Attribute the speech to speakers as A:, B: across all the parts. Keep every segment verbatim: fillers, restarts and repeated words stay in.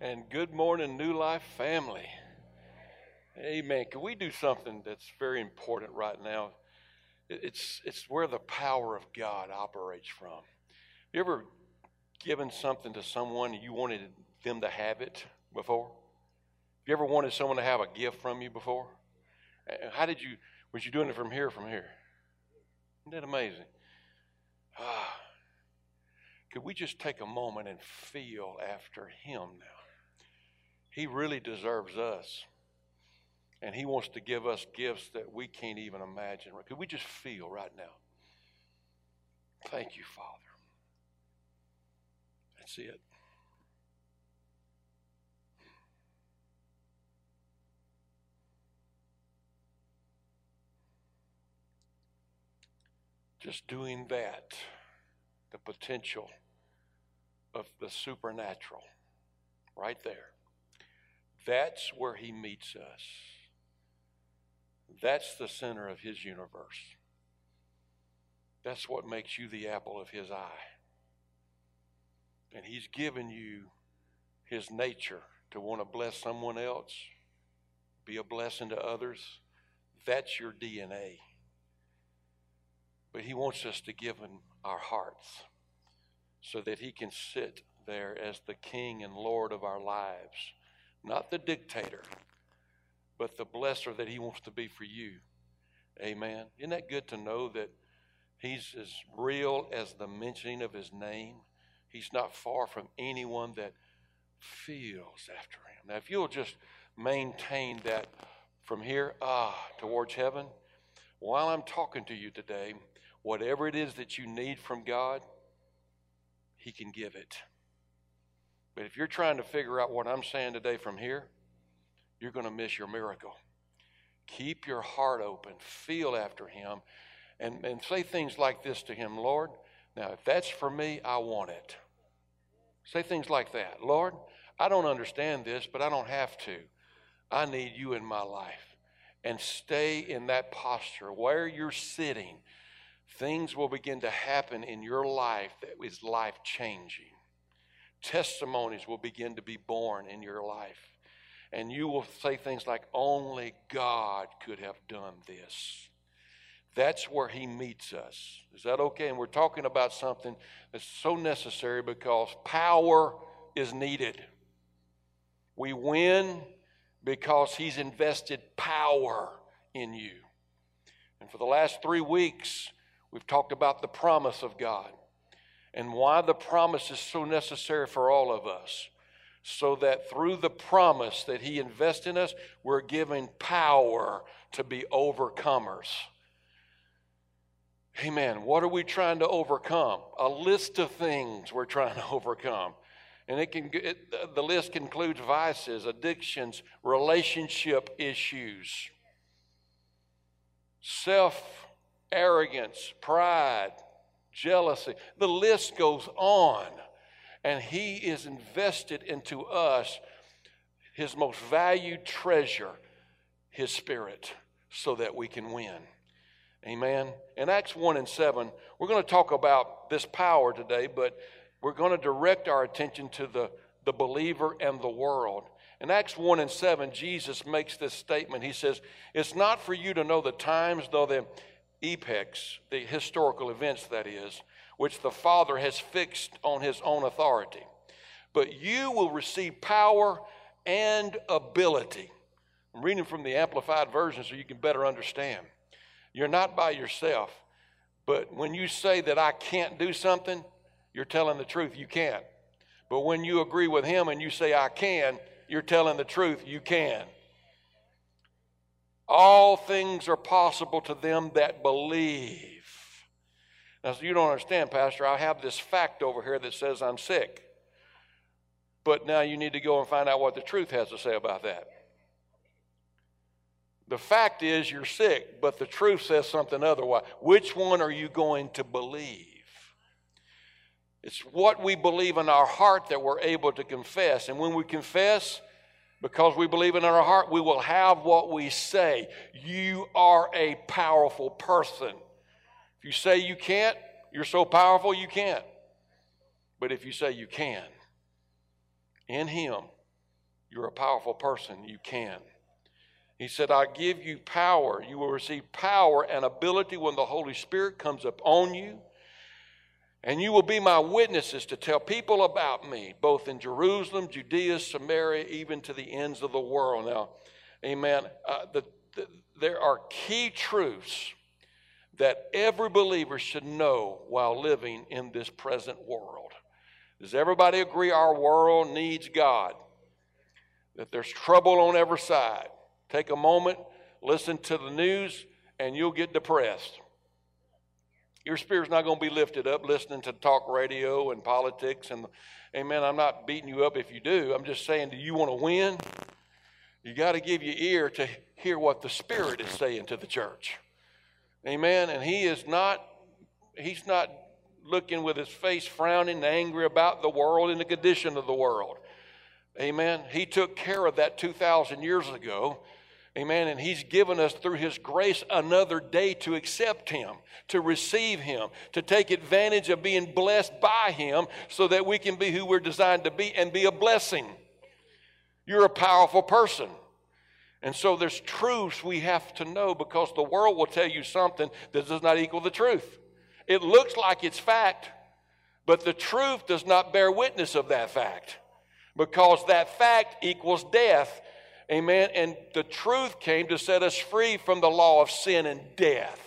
A: And good morning, New Life family. Amen. Can we do something that's very important right now? It's it's where the power of God operates from. You ever given something to someone and you wanted them to have it before? You ever wanted someone to have a gift from you before? How did you, was you doing it from here or from here? Isn't that amazing? Ah, could we just take a moment and feel after him now? He really deserves us. And he wants to give us gifts that we can't even imagine. Could we just feel right now? Thank you, Father. That's it. Just doing that, the potential of the supernatural, right there. That's where he meets us. That's the center of his universe. That's what makes you the apple of his eye. And he's given you his nature to want to bless someone else, be a blessing to others. That's your D N A. But he wants us to give him our hearts so that he can sit there as the King and Lord of our lives. Not the dictator, but the blesser that he wants to be for you. Amen. Isn't that good to know that he's as real as the mentioning of his name? He's not far from anyone that feels after him. Now, if you'll just maintain that from here ah, towards heaven, while I'm talking to you today, whatever it is that you need from God, he can give it. But if you're trying to figure out what I'm saying today from here, you're going to miss your miracle. Keep your heart open. Feel after him. And, and say things like this to him. Lord, now if that's for me, I want it. Say things like that. Lord, I don't understand this, but I don't have to. I need you in my life. And stay in that posture. Where you're sitting, things will begin to happen in your life that is life-changing. Testimonies will begin to be born in your life. And you will say things like, only God could have done this. That's where he meets us. Is that okay? And we're talking about something that's so necessary because power is needed. We win because he's invested power in you. And for the last three weeks, we've talked about the promise of God and why the promise is so necessary for all of us. So that through the promise that he invests in us, we're given power to be overcomers. Amen. What are we trying to overcome? A list of things we're trying to overcome. And it can it, the list includes vices, addictions, relationship issues, self-arrogance, pride, jealousy. The list goes on. And he is invested into us his most valued treasure, his spirit, so that we can win. Amen. In Acts one and seven, we're going to talk about this power today, but we're going to direct our attention to the, the believer and the world. In Acts one and seven, Jesus makes this statement. He says, it's not for you to know the times, though the epochs, the historical events that is, which the Father has fixed on his own authority. But you will receive power and ability. I'm reading from the Amplified Version so you can better understand. You're not by yourself, but when you say that I can't do something, you're telling the truth, you can't. But when you agree with him and you say I can, you're telling the truth, you can. All things are possible to them that believe. Now, so you don't understand, Pastor, I have this fact over here that says I'm sick. But now you need to go and find out what the truth has to say about that. The fact is you're sick, but the truth says something otherwise. Which one are you going to believe? It's what we believe in our heart that we're able to confess. And when we confess, because we believe it in our heart, we will have what we say. You are a powerful person. If you say you can't, you're so powerful you can't. But if you say you can, in him, you're a powerful person. You can. He said, I give you power. You will receive power and ability when the Holy Spirit comes upon you. And you will be my witnesses to tell people about me, both in Jerusalem, Judea, Samaria, even to the ends of the world. Now, amen. Uh, the, the, there are key truths that every believer should know while living in this present world. Does everybody agree our world needs God? That there's trouble on every side. Take a moment, listen to the news, and you'll get depressed. Your spirit's not going to be lifted up listening to talk radio and politics. And amen, I'm not beating you up if you do. I'm just saying, do you want to win? You got to give your ear to hear what the Spirit is saying to the church. Amen. And he is not, he's not looking with his face frowning and angry about the world and the condition of the world. Amen. He took care of that two thousand years ago. Amen. And he's given us through his grace another day to accept him, to receive him, to take advantage of being blessed by him so that we can be who we're designed to be and be a blessing. You're a powerful person. And so there's truths we have to know, because the world will tell you something that does not equal the truth. It looks like it's fact, but the truth does not bear witness of that fact, because that fact equals death. Amen. And the truth came to set us free from the law of sin and death.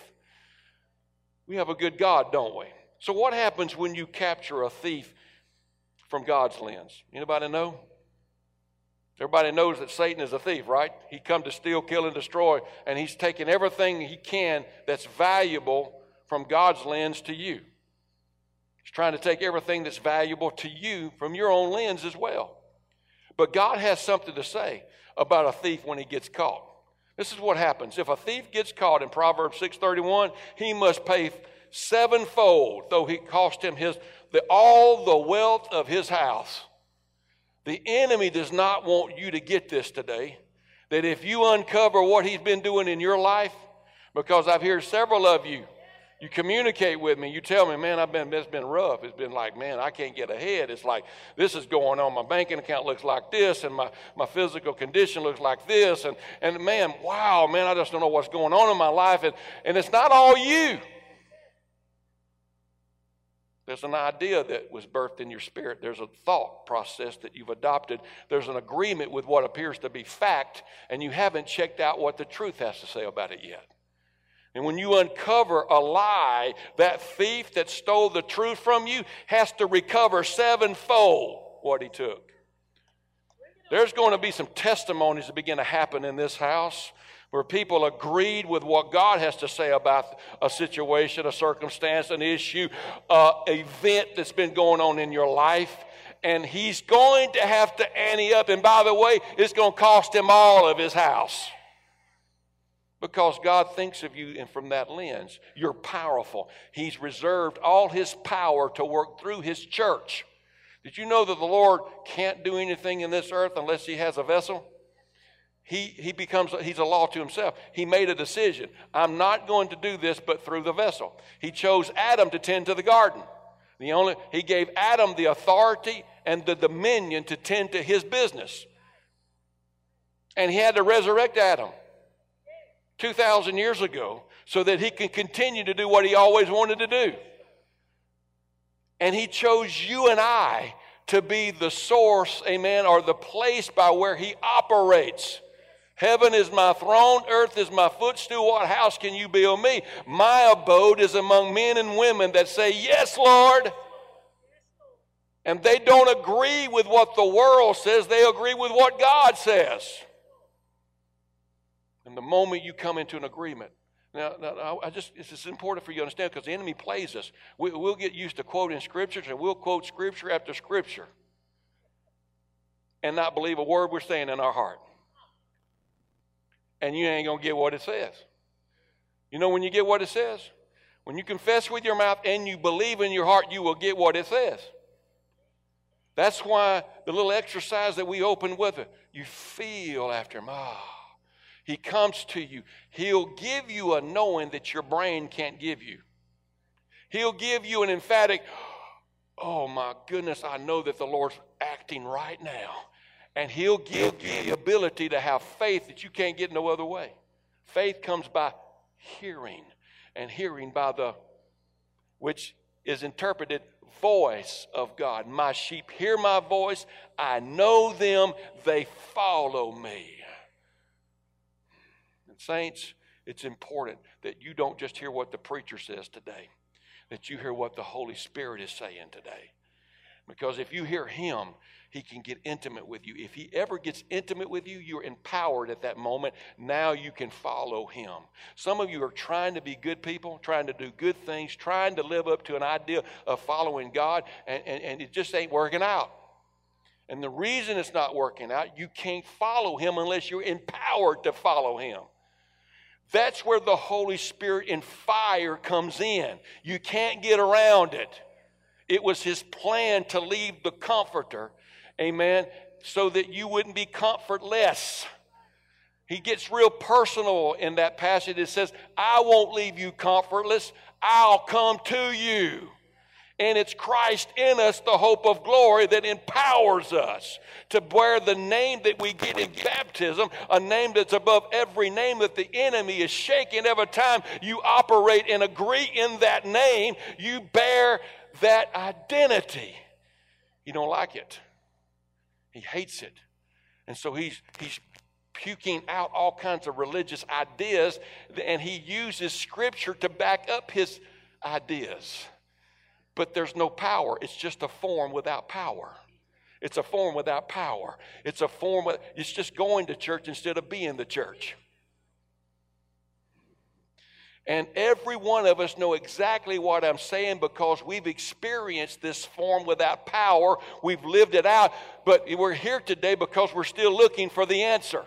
A: We have a good God, don't we? So what happens when you capture a thief from God's lens? Anybody know? Everybody knows that Satan is a thief, right? He come to steal, kill, and destroy, and he's taking everything he can that's valuable from God's lens to you. He's trying to take everything that's valuable to you from your own lens as well. But God has something to say about a thief when he gets caught. This is what happens. If a thief gets caught in Proverbs six thirty-one, he must pay sevenfold, though he cost him his the, all the wealth of his house. The enemy does not want you to get this today, that if you uncover what he's been doing in your life, because I've heard several of you, you communicate with me, you tell me, man, I've been, it's been rough. It's been like, man, I can't get ahead. It's like, this is going on. My banking account looks like this, and my, my physical condition looks like this. And, and man, wow, man, I just don't know what's going on in my life. And, and it's not all you. There's an idea that was birthed in your spirit. There's a thought process that you've adopted. There's an agreement with what appears to be fact, and you haven't checked out what the truth has to say about it yet. And when you uncover a lie, that thief that stole the truth from you has to recover sevenfold what he took. There's going to be some testimonies that begin to happen in this house where people agreed with what God has to say about a situation, a circumstance, an issue, uh, event that's been going on in your life. And he's going to have to ante up. And by the way, it's going to cost him all of his house. Because God thinks of you, and from that lens, you're powerful. He's reserved all his power to work through his church. Did you know that the Lord can't do anything in this earth unless he has a vessel? He, he becomes, he's a law to himself. He made a decision. I'm not going to do this but through the vessel. He chose Adam to tend to the garden. The only, he gave Adam the authority and the dominion to tend to his business. And he had to resurrect Adam two thousand years ago so that he can continue to do what he always wanted to do. And he chose you and I to be the source, amen, or the place by where he operates. Heaven is my throne, earth is my footstool. What house can you build me? My abode is among men and women that say, yes, Lord. And they don't agree with what the world says. They agree with what God says. And the moment you come into an agreement, now, now I just, it's just important for you to understand, because the enemy plays us. We, we'll get used to quoting scriptures, and we'll quote scripture after scripture and not believe a word we're saying in our heart. And you ain't going to get what it says. You know when you get what it says? When you confess with your mouth and you believe in your heart, you will get what it says. That's why the little exercise that we open with it, you feel after him. Ah, he comes to you. He'll give you a knowing that your brain can't give you. He'll give you an emphatic, oh my goodness, I know that the Lord's acting right now. And he'll give you the ability to have faith that you can't get no other way. Faith comes by hearing, and hearing by the, which is interpreted, voice of God. My sheep hear my voice. I know them. They follow me. And saints, it's important that you don't just hear what the preacher says today, that you hear what the Holy Spirit is saying today. Because if you hear him, he can get intimate with you. If he ever gets intimate with you, you're empowered at that moment. Now you can follow him. Some of you are trying to be good people, trying to do good things, trying to live up to an idea of following God, and, and, and it just ain't working out. And the reason it's not working out, you can't follow him unless you're empowered to follow him. That's where the Holy Spirit in fire comes in. You can't get around it. It was his plan to leave the Comforter, amen, so that you wouldn't be comfortless. He gets real personal in that passage. It says, I won't leave you comfortless. I'll come to you. And it's Christ in us, the hope of glory, that empowers us to bear the name that we get in baptism, a name that's above every name, that the enemy is shaking every time you operate and agree in that name. You bear that identity. He don't like it. He hates it. And so he's he's puking out all kinds of religious ideas, and he uses Scripture to back up his ideas. But there's no power. It's just a form without power. It's a form without power. It's a form of, it's just going to church instead of being the church. And every one of us know exactly what I'm saying because we've experienced this form without power. We've lived it out. But we're here today because we're still looking for the answer.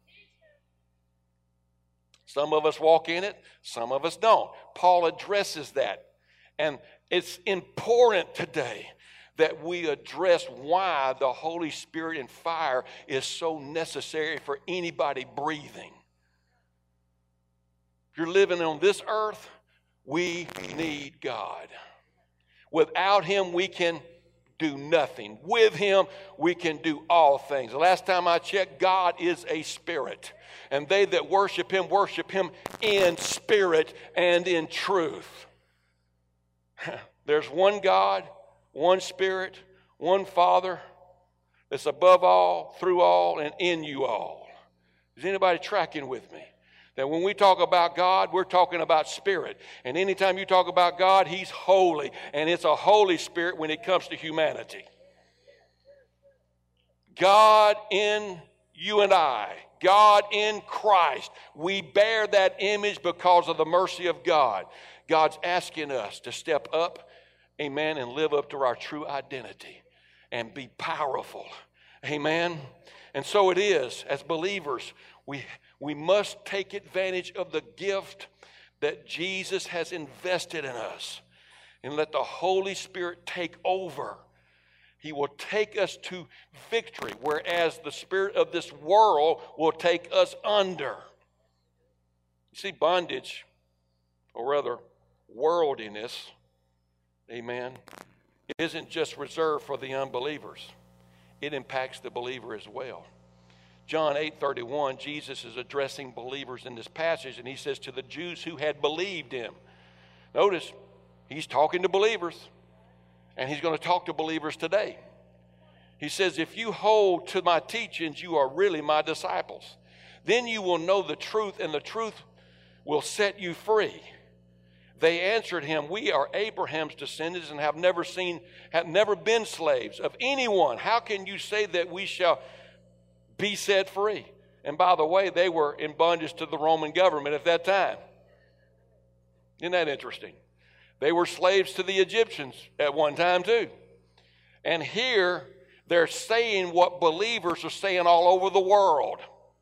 A: Some of us walk in it. Some of us don't. Paul addresses that. And it's important today that we address why the Holy Spirit and fire is so necessary for anybody breathing. If you're living on this earth, we need God. Without him, we can do nothing. With him, we can do all things. The last time I checked, God is a spirit. And they that worship him, worship him in spirit and in truth. There's one God, one Spirit, one Father that's above all, through all, and in you all. Is anybody tracking with me? That when we talk about God, we're talking about Spirit. And anytime you talk about God, he's holy. And it's a Holy Spirit when it comes to humanity. God in you and I. God in Christ. We bear that image because of the mercy of God. God's asking us to step up, amen, and live up to our true identity and be powerful, amen. And so it is, as believers, we, we must take advantage of the gift that Jesus has invested in us and let the Holy Spirit take over. He will take us to victory, whereas the spirit of this world will take us under. You see, bondage, or rather, worldliness, amen, isn't just reserved for the unbelievers. It impacts the believer as well. John eight thirty-one, Jesus is addressing believers in this passage, and he says to the Jews who had believed him. Notice, he's talking to believers, and he's going to talk to believers today. He says, if you hold to my teachings, you are really my disciples. Then you will know the truth, and the truth will set you free. They answered him, we are Abraham's descendants and have never seen, have never been slaves of anyone. How can you say that we shall be set free? And by the way, they were in bondage to the Roman government at that time. Isn't that interesting? They were slaves to the Egyptians at one time too. And here they're saying what believers are saying all over the world.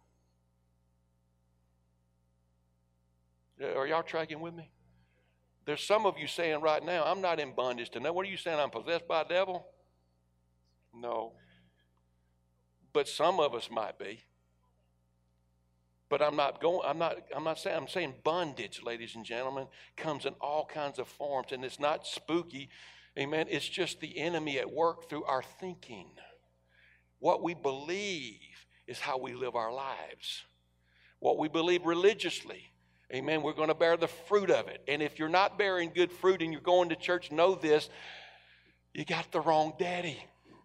A: Are y'all tracking with me? There's some of you saying right now, I'm not in bondage to no. What are you saying? I'm possessed by a devil? No. But some of us might be. But I'm not going, I'm not, I'm not saying, I'm saying bondage, ladies and gentlemen, comes in all kinds of forms, and it's not spooky. Amen. It's just the enemy at work through our thinking. what we believe is how we live our lives. What we believe religiously, amen, we're going to bear the fruit of it. And if you're not bearing good fruit and you're going to church, know this, you got the wrong daddy.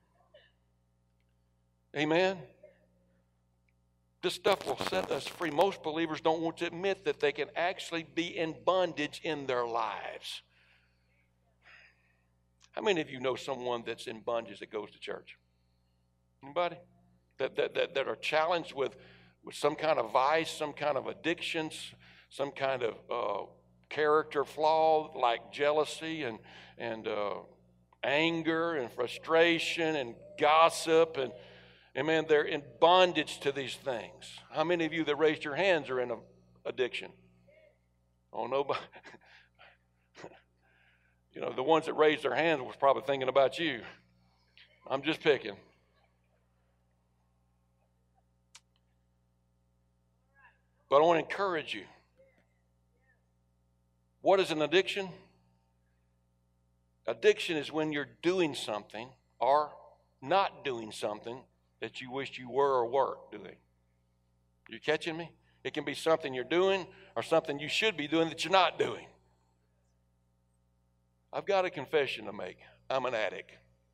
A: Amen. This stuff will set us free. Most believers don't want to admit that they can actually be in bondage in their lives. How many of you know someone that's in bondage that goes to church? Anybody? That, that, that, that are challenged with, with some kind of vice, some kind of addictions, some kind of uh, character flaw like jealousy and, and uh, anger and frustration and gossip and Amen. They're in bondage to these things. How many of you that raised your hands are in an addiction? Oh, nobody. You know, the ones that raised their hands was probably thinking about you. I'm just picking. But I want to encourage you. What is an addiction? Addiction is when you're doing something or not doing something that you wish you were or weren't doing. You catching me? It can be something you're doing or something you should be doing that you're not doing. I've got a confession to make. I'm an addict.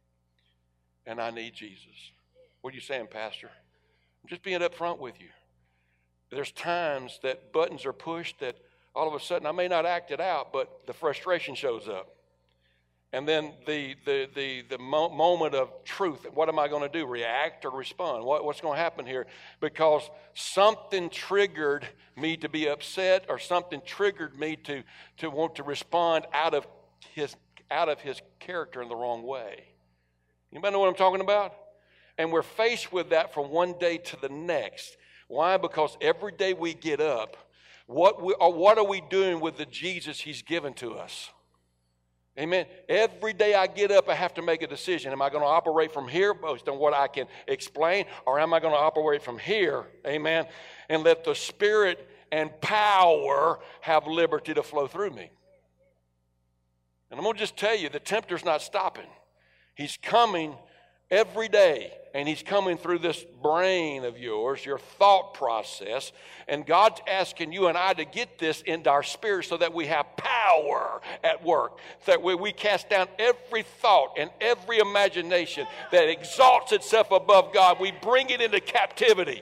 A: And I need Jesus. What are you saying, Pastor? I'm just being up front with you. There's times that buttons are pushed that all of a sudden I may not act it out, but the frustration shows up. And then the the the, the mo- moment of truth. What am I going to do? React or respond? What, what's going to happen here? Because something triggered me to be upset, or something triggered me to, to want to respond out of his out of his character in the wrong way. Anybody know what I'm talking about? And we're faced with that from one day to the next. Why? Because every day we get up, what we, or what are we doing with the Jesus He's given to us? Amen. Every day I get up, I have to make a decision. Am I going to operate from here based on what I can explain, or am I going to operate from here? Amen. And let the Spirit and power have liberty to flow through me. And I'm going to just tell you, the tempter's not stopping. He's coming every day, and he's coming through this brain of yours, your thought process, and God's asking you and I to get this into our spirit so that we have power at work, that we, we cast down every thought and every imagination that exalts itself above God. We bring it into captivity.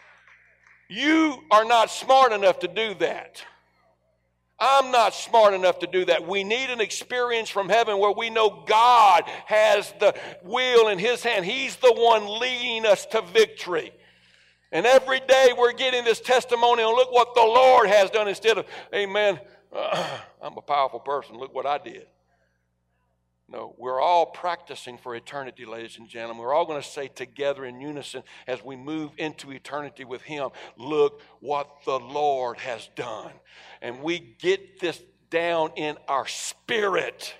A: You are not smart enough to do that. I'm not smart enough to do that. We need an experience from heaven where we know God has the wheel in His hand. He's the one leading us to victory. And every day we're getting this testimony on look what the Lord has done instead of, amen, uh, I'm a powerful person. Look what I did. No, we're all practicing for eternity, ladies and gentlemen. We're all going to say together in unison as we move into eternity with Him, look what the Lord has done. And we get this down in our spirit.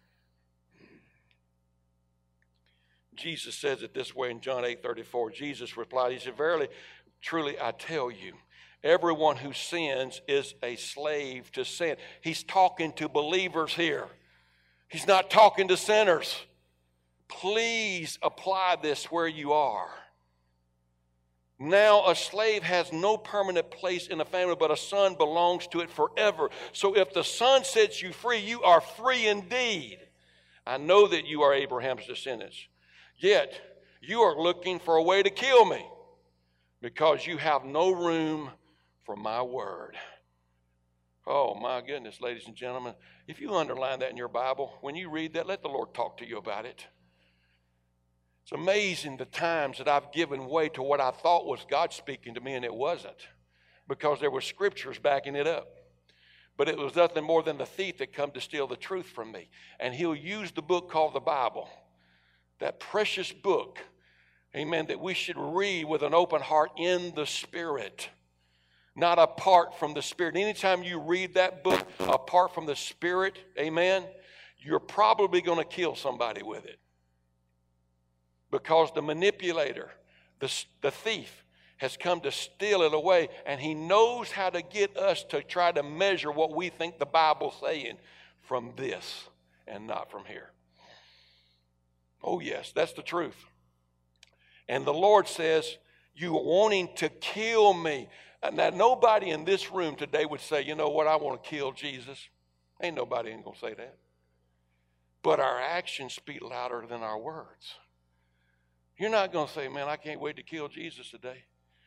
A: Jesus says it this way in John eight thirty-four. Jesus replied, He said, verily, truly, I tell you, everyone who sins is a slave to sin. He's talking to believers here. He's not talking to sinners. Please apply this where you are. Now a slave has no permanent place in a family, but a son belongs to it forever. So if the Son sets you free, you are free indeed. I know that you are Abraham's descendants. Yet you are looking for a way to kill me because you have no room for my word. Oh, my goodness, ladies and gentlemen. If you underline that in your Bible, when you read that, let the Lord talk to you about it. It's amazing the times that I've given way to what I thought was God speaking to me, and it wasn't, because there were scriptures backing it up. But it was nothing more than the thief that come to steal the truth from me. And he'll use the book called the Bible, that precious book, amen, that we should read with an open heart in the Spirit. Not apart from the Spirit. Anytime you read that book apart from the Spirit, amen, you're probably going to kill somebody with it. Because the manipulator, the, the thief, has come to steal it away, and he knows how to get us to try to measure what we think the Bible's saying from this and not from here. Oh, yes, that's the truth. And the Lord says, you are wanting to kill me. Now, nobody in this room today would say, you know what, I want to kill Jesus. Ain't nobody ain't going to say that. But our actions speak louder than our words. You're not going to say, man, I can't wait to kill Jesus today.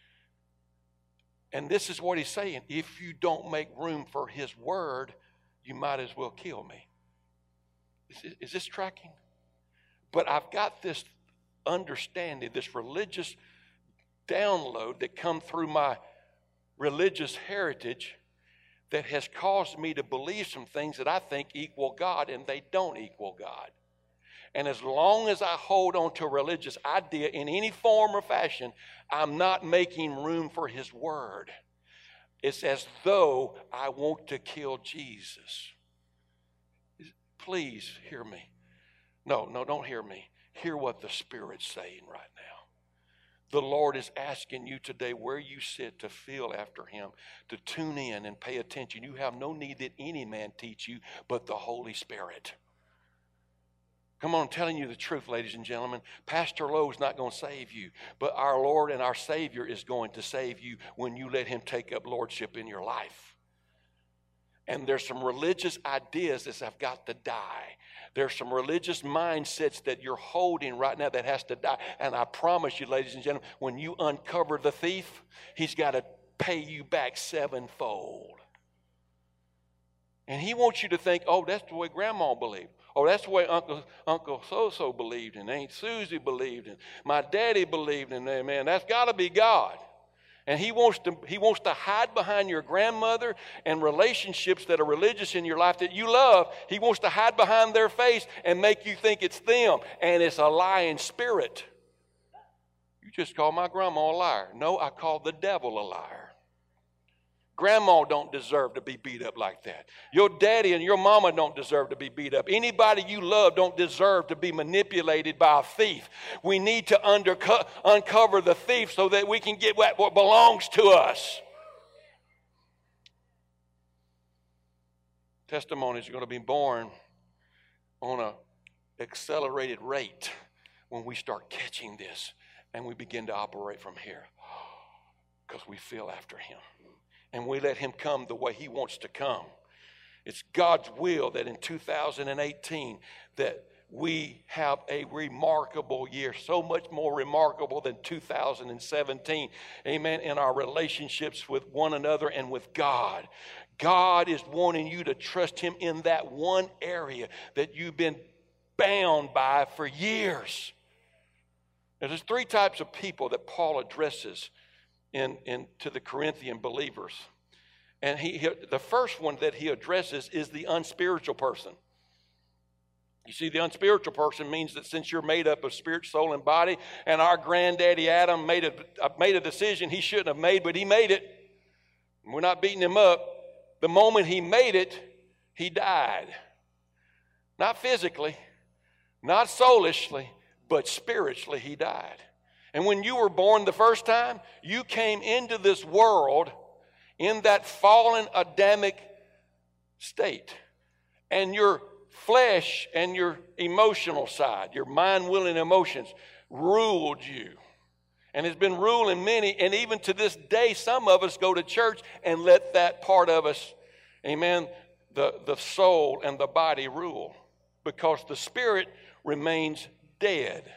A: And this is what he's saying. If you don't make room for his word, you might as well kill me. Is, is this tracking? But I've got this understanding, this religious download that come through my religious heritage that has caused me to believe some things that I think equal God, and they don't equal God. And as long as I hold on to a religious idea in any form or fashion, I'm not making room for his word. It's as though I want to kill Jesus. Please hear me. No, no, don't hear me. Hear what the Spirit's saying right now. The Lord is asking you today where you sit to feel after him, to tune in and pay attention. You have no need that any man teach you but the Holy Spirit. Come on, I'm telling you the truth, ladies and gentlemen. Pastor Lowe is not going to save you, but our Lord and our Savior is going to save you when you let him take up lordship in your life. And there's some religious ideas that have got to die. There's some religious mindsets that you're holding right now that has to die. And I promise you, ladies and gentlemen, when you uncover the thief, he's got to pay you back sevenfold. And he wants you to think, oh, that's the way Grandma believed. Oh, that's the way Uncle Uncle So-So believed, and Aunt Susie believed, and my daddy believed, and man, that's got to be God. And he wants to he wants to hide behind your grandmother and relationships that are religious in your life that you love. He wants to hide behind their face and make you think it's them, and it's a lying spirit. You just call my grandma a liar. No, I call the devil a liar. Grandma don't deserve to be beat up like that. Your daddy and your mama don't deserve to be beat up. Anybody you love don't deserve to be manipulated by a thief. We need to underco- uncover the thief so that we can get what, what belongs to us. Testimonies are going to be born on an accelerated rate when we start catching this and we begin to operate from here because we feel after him. And we let him come the way he wants to come. It's God's will that in two thousand eighteen that we have a remarkable year, so much more remarkable than two thousand seventeen. Amen. In our relationships with one another and with God. God is wanting you to trust him in that one area that you've been bound by for years. Now, there's three types of people that Paul addresses In, in to the Corinthian believers. And he, he the first one that he addresses is the unspiritual person. You see, the unspiritual person means that since you're made up of spirit, soul, and body, and our granddaddy Adam made a, made a decision he shouldn't have made, but he made it. We're not beating him up. The moment he made it, he died. Not physically, not soulishly, but spiritually he died. And when you were born the first time, you came into this world in that fallen Adamic state. And your flesh and your emotional side, your mind, will, and emotions ruled you. And it's been ruling many. And even to this day, some of us go to church and let that part of us, amen, the, the soul and the body rule. Because the spirit remains dead.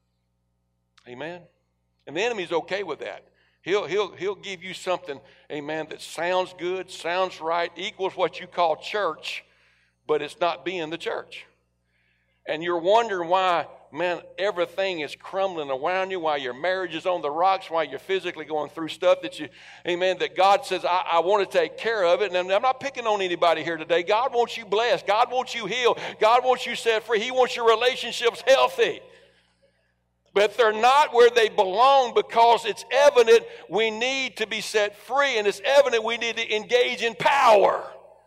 A: Amen. And the enemy's okay with that. He'll, he'll, he'll give you something, amen, that sounds good, sounds right, equals what you call church, but it's not being the church. And you're wondering why, man, everything is crumbling around you, why your marriage is on the rocks, why you're physically going through stuff that you, amen, that God says, I, I want to take care of it. And I'm not picking on anybody here today. God wants you blessed. God wants you healed. God wants you set free. He wants your relationships healthy. But they're not where they belong because it's evident we need to be set free, and it's evident we need to engage in power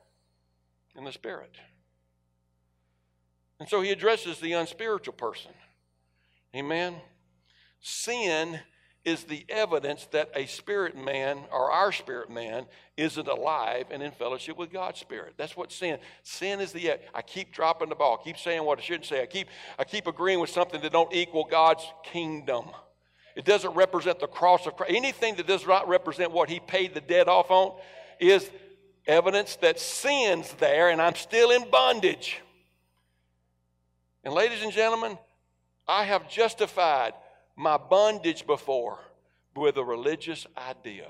A: in the Spirit. And so he addresses the unspiritual person. Amen. Sin is the evidence that a spirit man or our spirit man isn't alive and in fellowship with God's Spirit. That's what sin. Sin is the, I keep dropping the ball. I keep saying what I shouldn't say. I keep, I keep agreeing with something that don't equal God's kingdom. It doesn't represent the cross of Christ. Anything that does not represent what he paid the debt off on is evidence that sin's there and I'm still in bondage. And ladies and gentlemen, I have justified my bondage before with a religious idea.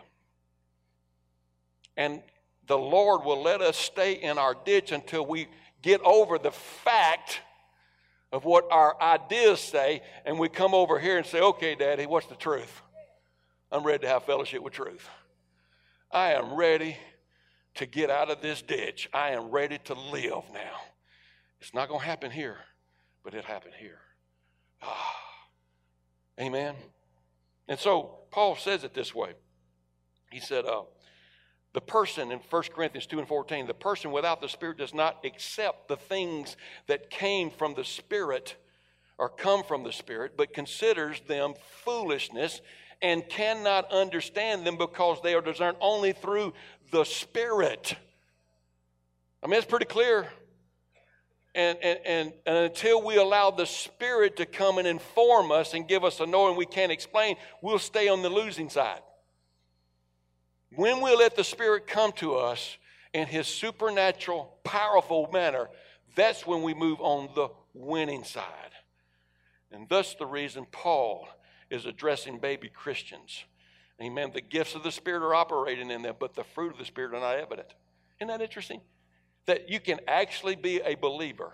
A: And the Lord will let us stay in our ditch until we get over the fact of what our ideas say, and we come over here and say, okay, Daddy, what's the truth? I'm ready to have fellowship with truth. I am ready to get out of this ditch. I am ready to live now. It's not going to happen here, but it'll happen here. Ah, amen. And so Paul says it this way. He said, uh, the person in First Corinthians two and fourteen, the person without the Spirit does not accept the things that came from the Spirit or come from the Spirit, but considers them foolishness and cannot understand them because they are discerned only through the Spirit. I mean, it's pretty clear. And, and, and, and until we allow the Spirit to come and inform us and give us a knowing we can't explain, we'll stay on the losing side. When we let the Spirit come to us in His supernatural, powerful manner, that's when we move on the winning side. And thus the reason Paul is addressing baby Christians. Amen. The gifts of the Spirit are operating in them, but the fruit of the Spirit are not evident. Isn't that interesting? That you can actually be a believer.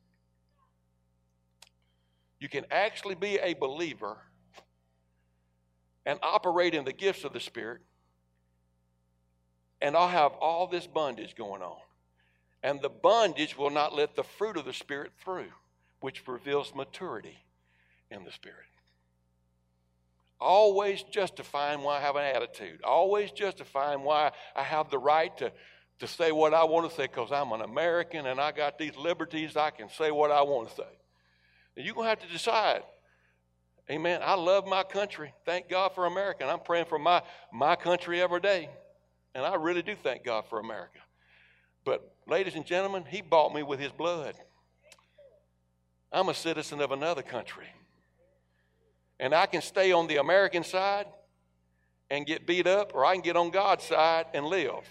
A: You can actually be a believer and operate in the gifts of the Spirit, and I'll have all this bondage going on. And the bondage will not let the fruit of the Spirit through, which reveals maturity in the Spirit. Always justifying why I have an attitude. Always justifying why I have the right to, to say what I want to say because I'm an American and I got these liberties. I can say what I want to say. And you're going to have to decide. Amen. I love my country. Thank God for America. And I'm praying for my, my country every day. And I really do thank God for America. But, ladies and gentlemen, He bought me with His blood. I'm a citizen of another country. And I can stay on the American side and get beat up, or I can get on God's side and live.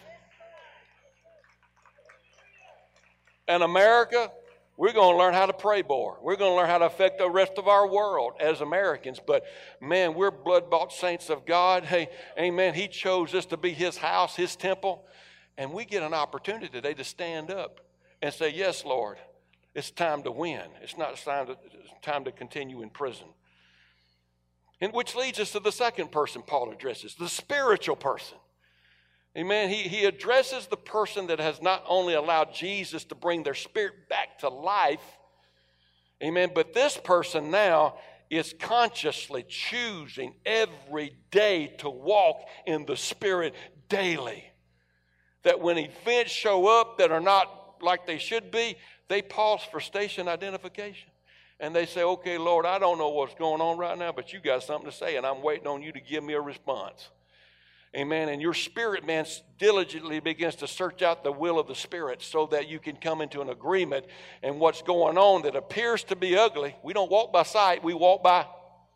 A: And America, we're going to learn how to pray more. We're going to learn how to affect the rest of our world as Americans. But, man, we're blood-bought saints of God. Hey, amen. He chose us to be His house, His temple. And we get an opportunity today to stand up and say, yes, Lord, it's time to win. It's not time to, it's time to continue in prison. And which leads us to the second person Paul addresses, the spiritual person. Amen. He, he addresses the person that has not only allowed Jesus to bring their spirit back to life, amen, but this person now is consciously choosing every day to walk in the Spirit daily. That when events show up that are not like they should be, they pause for station identification. And they say, okay, Lord, I don't know what's going on right now, but you got something to say, and I'm waiting on you to give me a response. Amen. And your spirit man diligently begins to search out the will of the Spirit so that you can come into an agreement in what's going on that appears to be ugly. We don't walk by sight. We walk by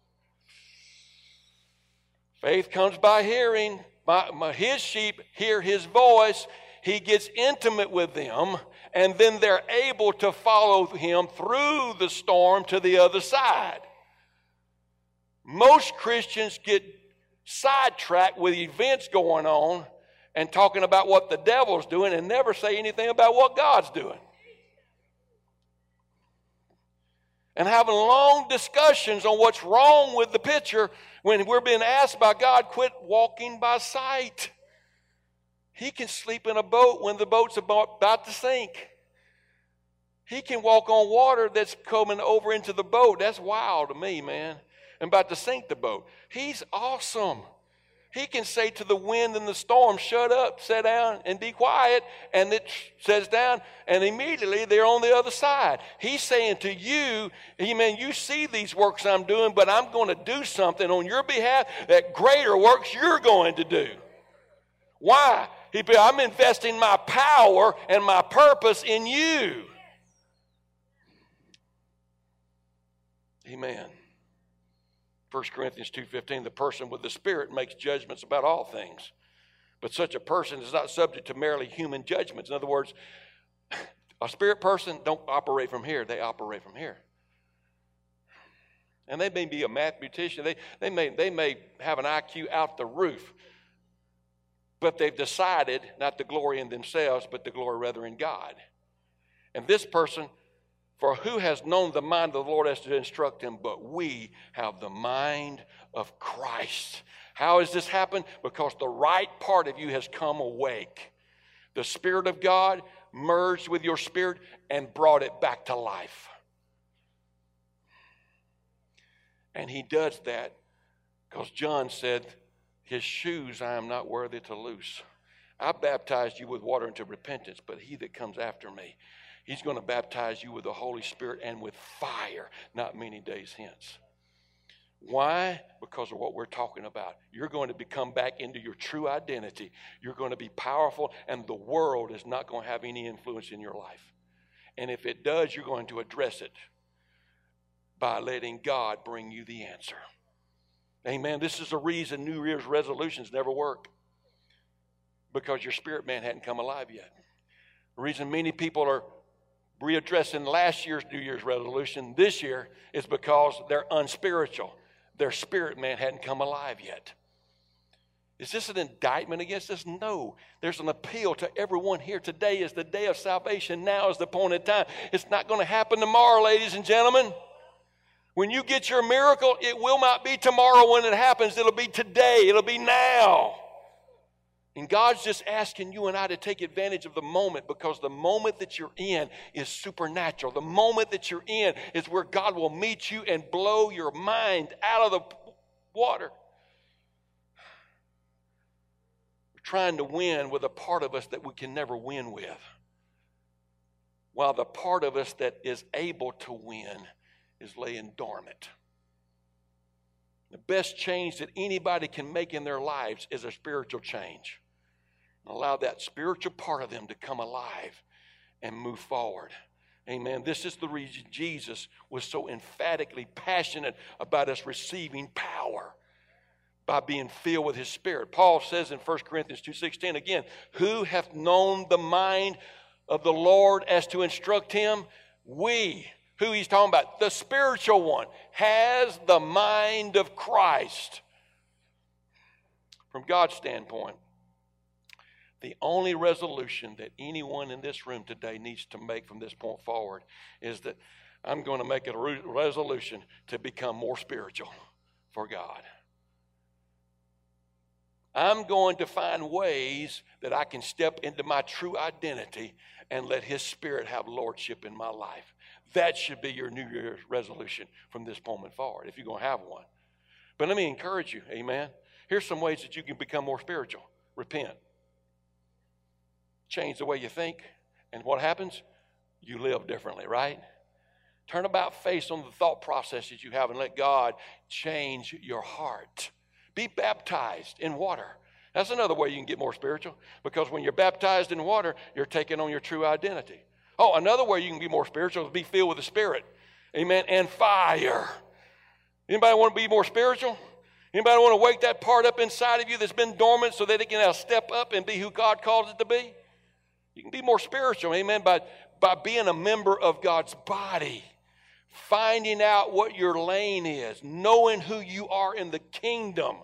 A: faith. Comes by hearing. My, my, his sheep hear His voice. He gets intimate with them, and then they're able to follow Him through the storm to the other side. Most Christians get sidetracked with events going on and talking about what the devil's doing and never say anything about what God's doing. And having long discussions on what's wrong with the picture when we're being asked by God, quit walking by sight. He can sleep in a boat when the boat's about, about to sink. He can walk on water that's coming over into the boat. That's wild to me, man. I'm about to sink the boat. He's awesome. He can say to the wind and the storm, shut up, sit down, and be quiet, and it sets down, and immediately they're on the other side. He's saying to you, amen, you see these works I'm doing, but I'm going to do something on your behalf that greater works you're going to do. Why? He, I'm investing my power and my purpose in you. Amen. First Corinthians two fifteen, the person with the Spirit makes judgments about all things. But such a person is not subject to merely human judgments. In other words, a spirit person don't operate from here. They operate from here. And they may be a mathematician. They, they, may, they may have an I Q out the roof. But they've decided not to glory in themselves, but to glory rather in God. And this person, for who has known the mind of the Lord as to instruct him, but we have the mind of Christ. How has this happened? Because the right part of you has come awake. The Spirit of God merged with your spirit and brought it back to life. And he does that because John said, his shoes I am not worthy to loose. I baptized you with water into repentance, but he that comes after me, he's going to baptize you with the Holy Spirit and with fire not many days hence. Why? Because of what we're talking about. You're going to become back into your true identity. You're going to be powerful, and the world is not going to have any influence in your life. And if it does, you're going to address it by letting God bring you the answer. Amen. This is the reason New Year's resolutions never work. Because your spirit man hadn't come alive yet. The reason many people are readdressing last year's New Year's resolution this year is because they're unspiritual. Their spirit man hadn't come alive yet. Is this an indictment against us? No. There's an appeal to everyone here. Today is the day of salvation. Now is the point in time. It's not going to happen tomorrow, ladies and gentlemen. When you get your miracle, it will not be tomorrow when it happens. It'll be today. It'll be now. And God's just asking you and I to take advantage of the moment, because the moment that you're in is supernatural. The moment that you're in is where God will meet you and blow your mind out of the water. We're trying to win with a part of us that we can never win with, while the part of us that is able to win is laying dormant. The best change that anybody can make in their lives is a spiritual change. Allow that spiritual part of them to come alive and move forward. Amen. This is the reason Jesus was so emphatically passionate about us receiving power by being filled with his Spirit. Paul says in First Corinthians two sixteen again, who hath known the mind of the Lord as to instruct him? We, who he's talking about, the spiritual one, has the mind of Christ. From God's standpoint, the only resolution that anyone in this room today needs to make from this point forward is that I'm going to make a re- resolution to become more spiritual for God. I'm going to find ways that I can step into my true identity and let his Spirit have lordship in my life. That should be your New Year's resolution from this moment forward, if you're going to have one. But let me encourage you, amen. Here's some ways that you can become more spiritual. Repent. Change the way you think, and what happens? You live differently, right? Turn about face on the thought processes you have and let God change your heart. Be baptized in water. That's another way you can get more spiritual, because when you're baptized in water, you're taking on your true identity. Oh, another way you can be more spiritual is be filled with the Spirit. Amen. And fire. Anybody want to be more spiritual? Anybody want to wake that part up inside of you that's been dormant so that it can now step up and be who God calls it to be? You can be more spiritual, amen, by, by being a member of God's body, finding out what your lane is, knowing who you are in the kingdom.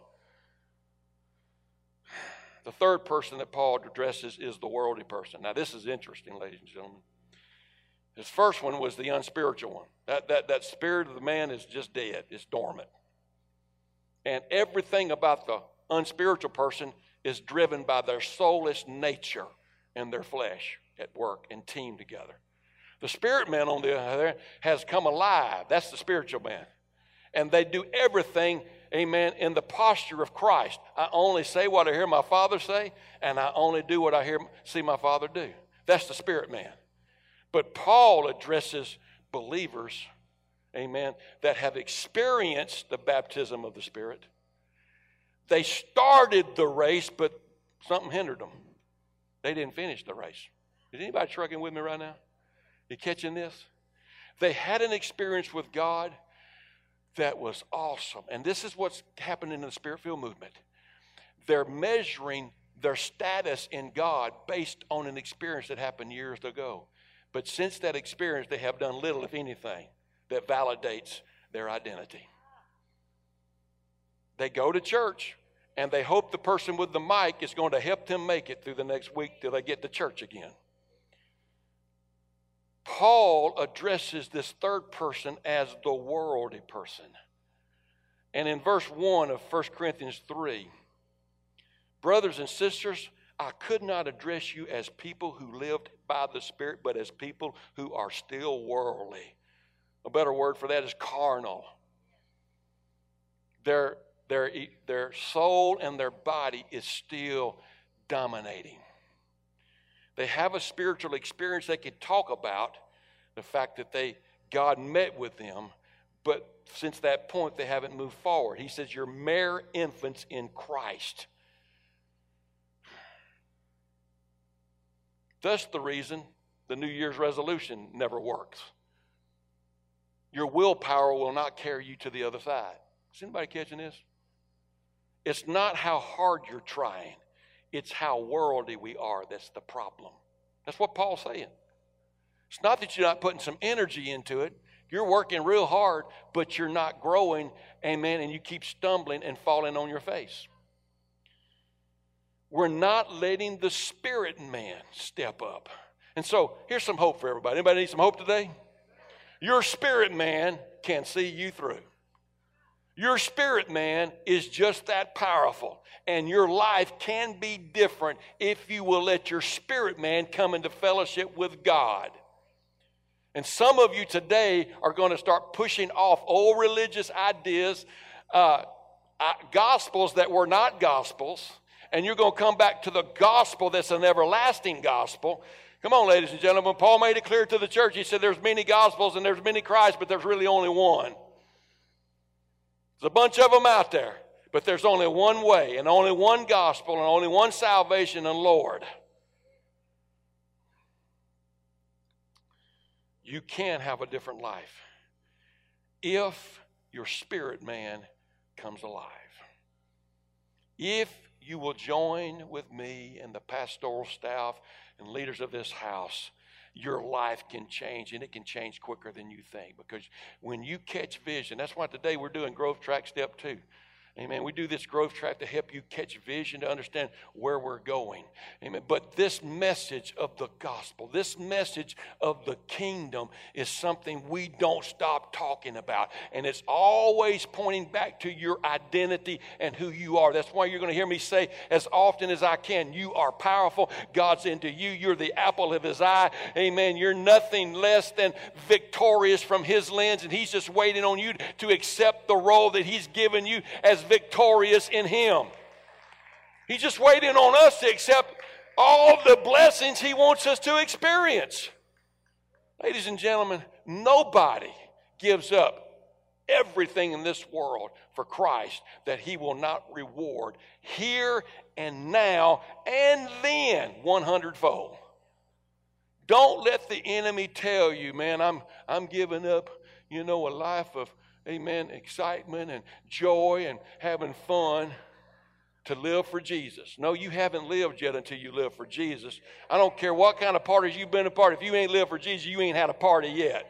A: The third person that Paul addresses is the worldly person. Now, this is interesting, ladies and gentlemen. His first one was the unspiritual one. That, that, that spirit of the man is just dead. It's dormant. And everything about the unspiritual person is driven by their soulless nature and their flesh at work and team together. The spirit man, on the other hand, has come alive. That's the spiritual man. And they do everything, amen, in the posture of Christ. I only say what I hear my Father say, and I only do what I hear see my Father do. That's the spirit man. But Paul addresses believers, amen, that have experienced the baptism of the Spirit. They started the race, but something hindered them. They didn't finish the race. Is anybody trucking with me right now? You catching this? They had an experience with God. that was awesome. And this is what's happening in the Spirit-filled movement. They're measuring their status in God based on an experience that happened years ago. But since that experience, they have done little, if anything, that validates their identity. They go to church, and they hope the person with the mic is going to help them make it through the next week till they get to church again. Paul addresses this third person as the worldly person. And in verse one of First Corinthians three, brothers and sisters, I could not address you as people who lived by the Spirit, but as people who are still worldly. A better word for that is carnal. Their, their, their soul and their body is still dominating. They have a spiritual experience they could talk about, the fact that they God met with them, but since that point they haven't moved forward. He says, you're mere infants in Christ. That's the reason the New Year's resolution never works. Your willpower will not carry you to the other side. Is anybody catching this? It's not how hard you're trying. It's how worldly we are that's the problem. That's what Paul's saying. It's not that you're not putting some energy into it. You're working real hard, but you're not growing, amen, and you keep stumbling and falling on your face. We're not letting the spirit man step up. And so here's some hope for everybody. Anybody need some hope today? Your spirit man can see you through. Your spirit man is just that powerful. And your life can be different if you will let your spirit man come into fellowship with God. And some of you today are going to start pushing off old religious ideas, uh, uh, gospels that were not gospels. And you're going to come back to the gospel that's an everlasting gospel. Come on, ladies and gentlemen. Paul made it clear to the church. He said there's many gospels and there's many Christs, but there's really only one. There's a bunch of them out there, but there's only one way and only one gospel and only one salvation and Lord. You can have a different life if your spirit man comes alive. If you will join with me and the pastoral staff and leaders of this house, your life can change, and it can change quicker than you think. Because when you catch vision, that's why today we're doing Growth Track Step two. Amen. We do this growth track to help you catch vision, to understand where we're going. Amen. But this message of the gospel, this message of the kingdom is something we don't stop talking about. And it's always pointing back to your identity and who you are. That's why you're going to hear me say as often as I can, you are powerful. God's into you. You're the apple of his eye. Amen. You're nothing less than victorious from his lens. And he's just waiting on you to accept the role that he's given you as victorious in him. He's just waiting on us to accept all the blessings he wants us to experience. Ladies and gentlemen, nobody gives up everything in this world for Christ that he will not reward here and now and then one hundredfold. Don't let the enemy tell you, man, I'm I'm giving up, you know, a life of amen, excitement and joy and having fun to live for Jesus. No, you haven't lived yet until you live for Jesus. I don't care what kind of parties you've been a part of. If you ain't lived for Jesus, you ain't had a party yet.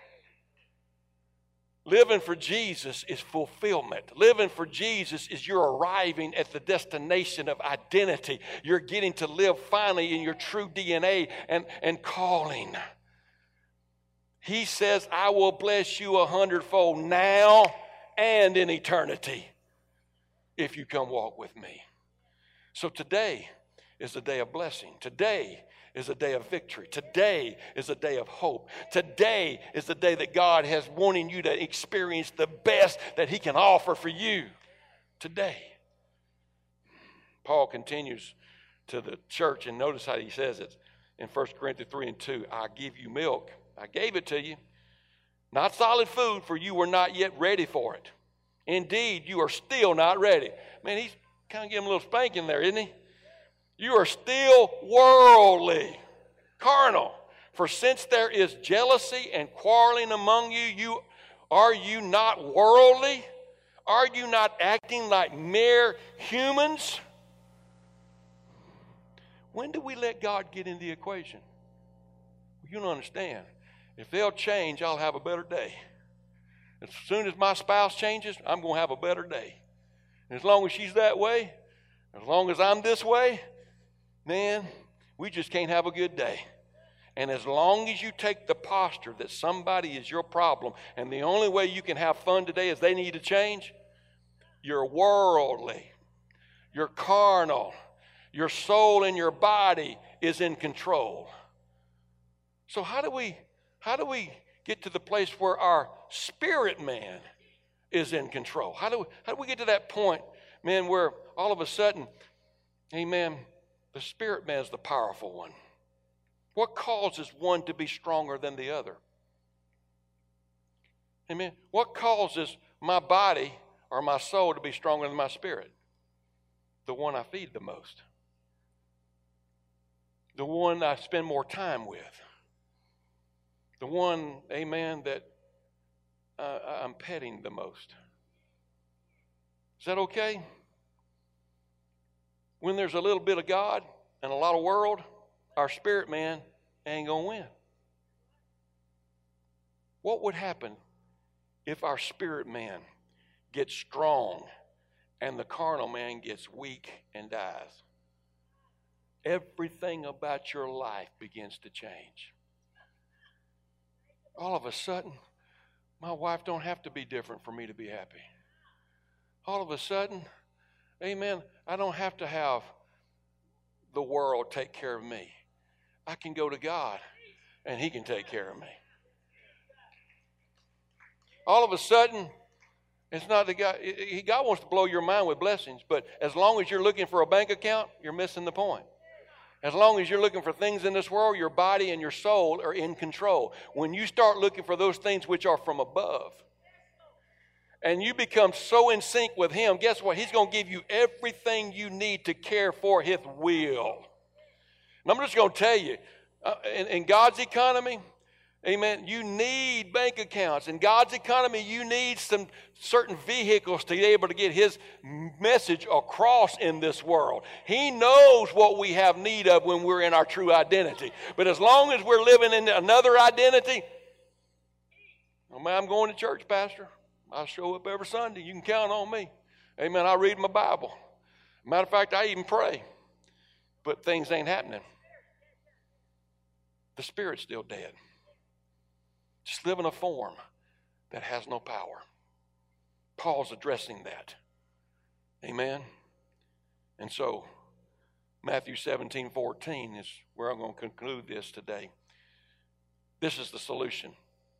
A: Living for Jesus is fulfillment. Living for Jesus is you're arriving at the destination of identity. You're getting to live finally in your true D N A and, and calling. He says, I will bless you a hundredfold now and in eternity if you come walk with me. So today is a day of blessing. Today is a day of victory. Today is a day of hope. Today is the day that God has wanting you to experience the best that he can offer for you today. Paul continues to the church, and notice how he says it in First Corinthians three and two. I give you milk. I gave it to you, not solid food, for you were not yet ready for it. Indeed, you are still not ready. Man, he's kind of giving a little spanking there, isn't he? You are still worldly, carnal. For since there is jealousy and quarreling among you, you Are you not worldly? Are you not acting like mere humans? When do we let God get in the equation? You don't understand. If they'll change, I'll have a better day. As soon as my spouse changes, I'm going to have a better day. And as long as she's that way, as long as I'm this way, man, we just can't have a good day. And as long as you take the posture that somebody is your problem and the only way you can have fun today is they need to change, you're worldly, you're carnal, your soul and your body is in control. So how do we how do we get to the place where our spirit man is in control? How do we, how do we get to that point, man, where all of a sudden, amen, the spirit man is the powerful one? What causes one to be stronger than the other? Amen. What causes my body or my soul to be stronger than my spirit? The one I feed the most. The one I spend more time with. The one, amen, that uh, I'm petting the most. Is that okay? When there's a little bit of God and a lot of world, our spirit man ain't going to win. What would happen if our spirit man gets strong and the carnal man gets weak and dies? Everything about your life begins to change. All of a sudden, my wife don't have to be different for me to be happy. All of a sudden, amen, I don't have to have the world take care of me. I can go to God and He can take care of me. All of a sudden, it's not the God. God wants to blow your mind with blessings, but as long as you're looking for a bank account, you're missing the point. As long as you're looking for things in this world, your body and your soul are in control. When you start looking for those things which are from above, and you become so in sync with Him, guess what? He's going to give you everything you need to care for His will. And I'm just going to tell you, uh, in, in God's economy, amen, you need bank accounts. In God's economy, you need some certain vehicles to be able to get His message across in this world. He knows what we have need of when we're in our true identity. But as long as we're living in another identity, oh man, I'm going to church, Pastor. I show up every Sunday. You can count on me. Amen. I read my Bible. Matter of fact, I even pray. But things ain't happening. The Spirit's still dead. Just live in a form that has no power. Paul's addressing that. Amen. And so, Matthew seventeen fourteen is where I'm going to conclude this today. This is the solution.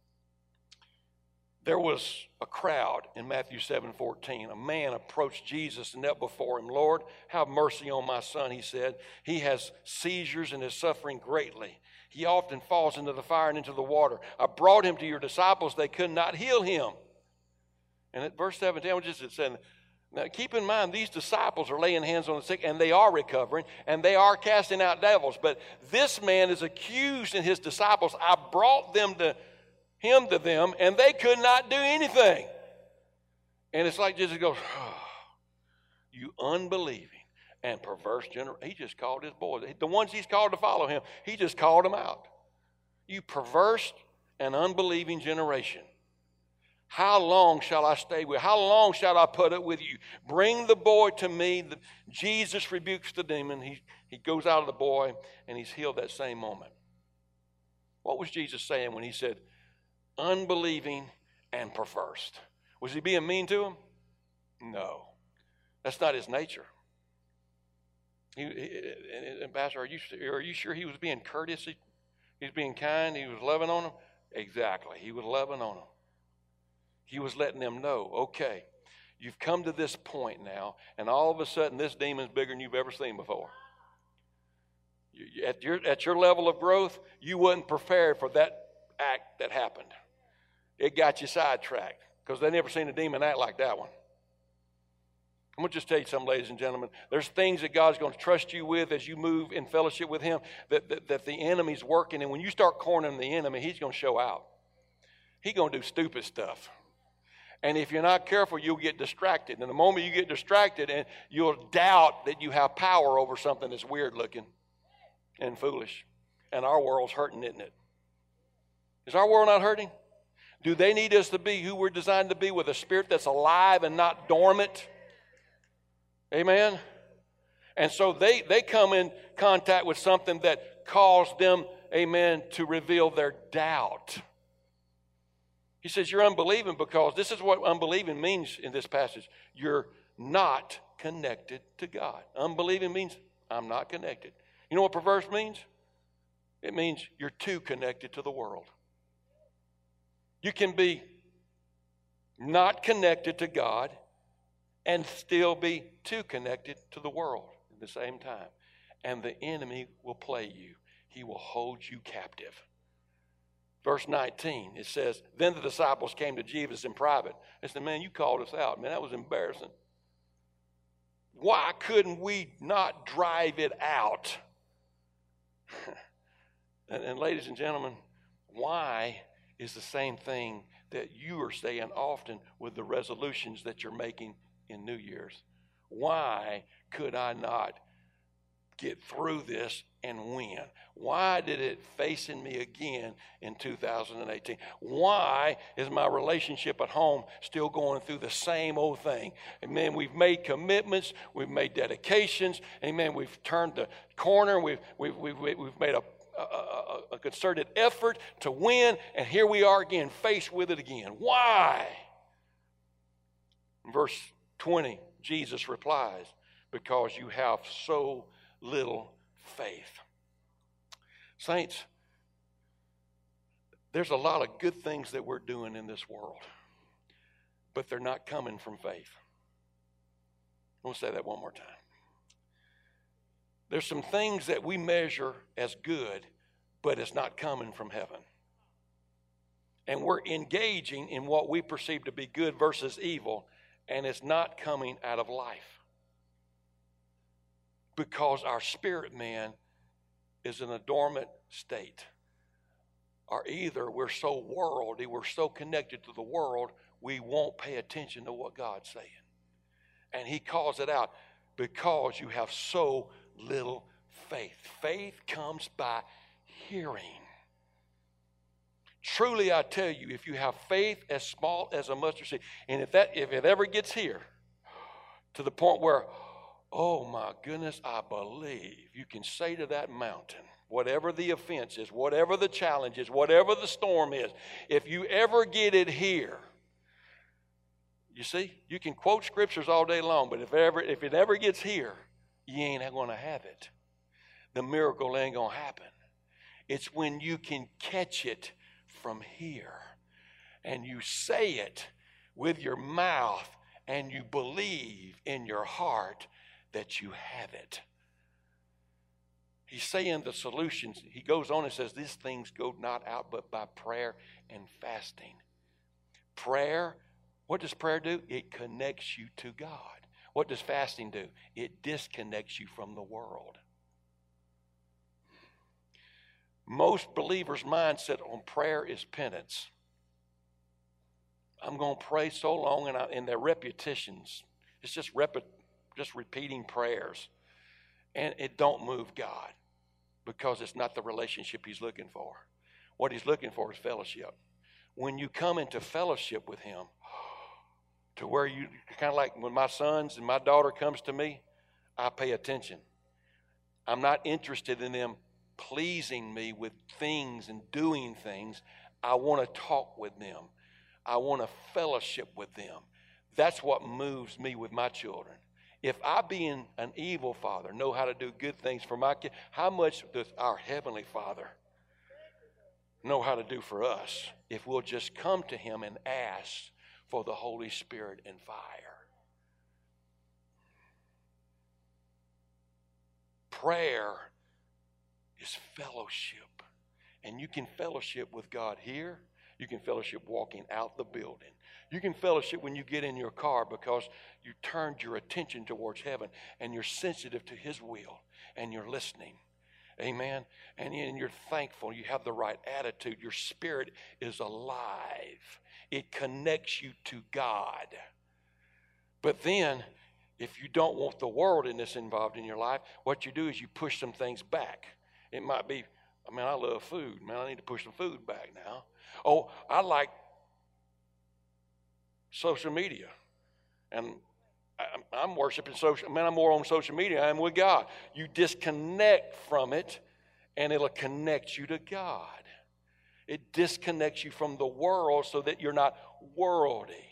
A: There was a crowd in Matthew seven fourteen. A man approached Jesus and knelt before Him. Lord, have mercy on my son, he said. He has seizures and is suffering greatly. He often falls into the fire and into the water. I brought him to your disciples. They could not heal him. And at verse seventeen, I'm just saying, now keep in mind, these disciples are laying hands on the sick, and they are recovering, and they are casting out devils. But this man is accused in his disciples. I brought them to him to them, and they could not do anything. And it's like Jesus goes, oh, you unbelieving and perverse generation. He just called his boys. The ones He's called to follow Him, He just called them out. You perverse and unbelieving generation. How long shall I stay with? How long shall I put up with you? Bring the boy to me. The, Jesus rebukes the demon. He, he goes out of the boy, and he's healed that same moment. What was Jesus saying when He said, unbelieving and perverse? Was He being mean to him? No. That's not His nature. He, he, and Pastor, are you, are you sure He was being courteous? He, he was being kind? He was loving on them? Exactly. He was loving on them. He was letting them know, okay, you've come to this point now, and all of a sudden this demon's bigger than you've ever seen before. You, at, your, at your level of growth, you wasn't prepared for that act that happened. It got you sidetracked because they never seen a demon act like that one. I'm going to just tell you something, ladies and gentlemen. There's things that God's going to trust you with as you move in fellowship with Him that, that, that the enemy's working. And when you start cornering the enemy, he's going to show out. He's going to do stupid stuff. And if you're not careful, you'll get distracted. And the moment you get distracted, and you'll doubt that you have power over something that's weird looking and foolish. And our world's hurting, isn't it? Is our world not hurting? Do they need us to be who we're designed to be, with a spirit that's alive and not dormant? Amen? And so they, they come in contact with something that caused them, amen, to reveal their doubt. He says, you're unbelieving because this is what unbelieving means in this passage. You're not connected to God. Unbelieving means I'm not connected. You know what perverse means? It means you're too connected to the world. You can be not connected to God and still be too connected to the world at the same time. And the enemy will play you. He will hold you captive. Verse nineteen, it says, then the disciples came to Jesus in private. They said, man, you called us out. Man, that was embarrassing. Why couldn't we not drive it out? and, and ladies and gentlemen, why is the same thing that you are saying often with the resolutions that you're making in New Year's. Why could I not get through this and win? Why did it facing me again in two thousand eighteen? Why is my relationship at home still going through the same old thing? Amen. We've made commitments. We've made dedications. Amen. We've turned the corner. We've, we've, we've, we've made a A, a, a concerted effort to win, and here we are again, faced with it again. Why? In verse twenty, Jesus replies, because you have so little faith. Saints, there's a lot of good things that we're doing in this world, but they're not coming from faith. I want to say that one more time. There's some things that we measure as good, but it's not coming from heaven. And we're engaging in what we perceive to be good versus evil, and it's not coming out of life. Because our spirit man is in a dormant state. Or either we're so worldly, we're so connected to the world, we won't pay attention to what God's saying. And he calls it out, because you have so little faith. Faith comes by hearing. Truly, I tell you, if you have faith as small as a mustard seed, and if that if it ever gets here to the point where, oh my goodness, I believe, you can say to that mountain, whatever the offense is, whatever the challenge is, whatever the storm is, if you ever get it here, you see, you can quote scriptures all day long, but if ever if it ever gets here, you ain't going to have it. The miracle ain't going to happen. It's when you can catch it from here and you say it with your mouth and you believe in your heart that you have it. He's saying the solutions. He goes on and says, these things go not out but by prayer and fasting. Prayer, what does prayer do? It connects you to God. What does fasting do? It disconnects you from the world. Most believers' mindset on prayer is penance. I'm going to pray so long, and, I, and their repetitions. It's just rep, just repeating prayers. And it don't move God because it's not the relationship he's looking for. What he's looking for is fellowship. When you come into fellowship with him, to where you, kind of like when my sons and my daughter comes to me, I pay attention. I'm not interested in them pleasing me with things and doing things. I want to talk with them. I want to fellowship with them. That's what moves me with my children. If I, being an evil father, know how to do good things for my kids, how much does our Heavenly Father know how to do for us if we'll just come to him and ask for the Holy Spirit and fire? Prayer is fellowship. And you can fellowship with God here. You can fellowship walking out the building. You can fellowship when you get in your car because you turned your attention towards heaven and you're sensitive to his will and you're listening. Amen. And you're thankful. You have the right attitude. Your spirit is alive. It connects you to God. But then, if you don't want the worldliness involved in your life, what you do is you push some things back. It might be, I mean, I love food. Man, I need to push some food back now. Oh, I like social media. And I'm worshiping social, man, I'm more on social media. I'm with God. You disconnect from it, and it'll connect you to God. It disconnects you from the world so that you're not worldly.